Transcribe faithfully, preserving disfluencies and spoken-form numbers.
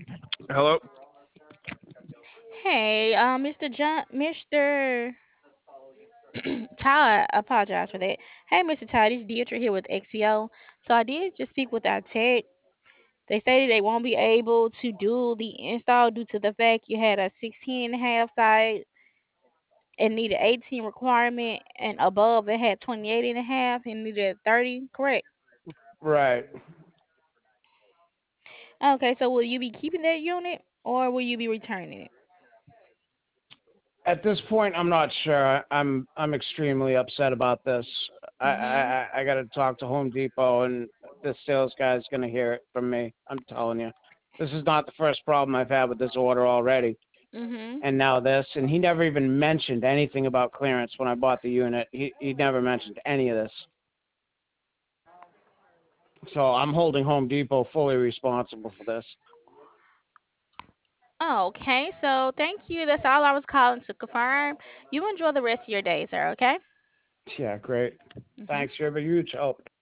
Hello. Hey, um, mister John, mister Todd, I apologize for that. Hey, mister Todd, it's Deidre here with X P O. So I did just speak with our tech. They stated they won't be able to do the install due to the fact you had a sixteen and a half size and needed eighteen requirement, and above it had twenty-eight and a half and needed thirty, correct? Right. Okay, so will you be keeping that unit or will you be returning it? At this point, I'm not sure. I- I'm I'm extremely upset about this. I Mhm. I, I got to talk to Home Depot, and this sales guy's gonna hear it from me. I'm telling you, this is not the first problem I've had with this order already, Mhm. and now this. And he never even mentioned anything about clearance when I bought the unit. He he never mentioned any of this. So I'm holding Home Depot fully responsible for this. Okay, so thank you. That's all I was calling to confirm. You enjoy the rest of your day, sir, okay? Yeah, great. Mhm. Thanks. You're a huge help.